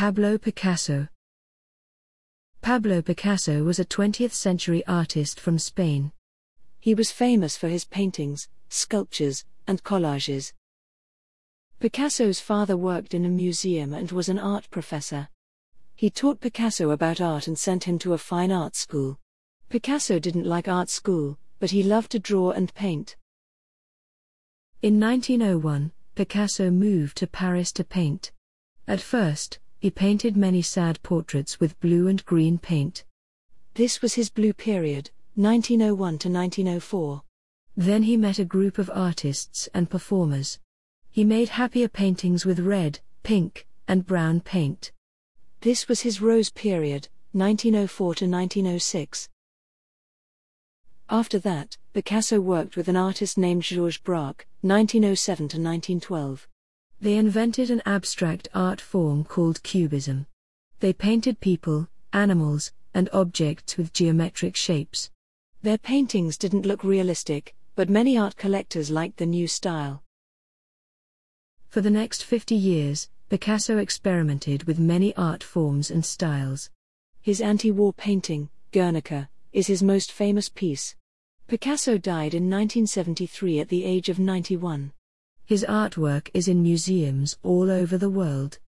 Pablo Picasso. Pablo Picasso was a 20th-century artist from Spain. He was famous for his paintings, sculptures, and collages. Picasso's father worked in a museum and was an art professor. He taught Picasso about art and sent him to a fine art school. Picasso didn't like art school, but he loved to draw and paint. In 1901, Picasso moved to Paris to paint. At first, he painted many sad portraits with blue and green paint. This was his blue period, 1901 to 1904. Then he met a group of artists and performers. He made happier paintings with red, pink, and brown paint. This was his rose period, 1904 to 1906. After that, Picasso worked with an artist named Georges Braque, 1907 to 1912. They invented an abstract art form called Cubism. They painted people, animals, and objects with geometric shapes. Their paintings didn't look realistic, but many art collectors liked the new style. For the next 50 years, Picasso experimented with many art forms and styles. His anti-war painting, Guernica, is his most famous piece. Picasso died in 1973 at the age of 91. His artwork is in museums all over the world.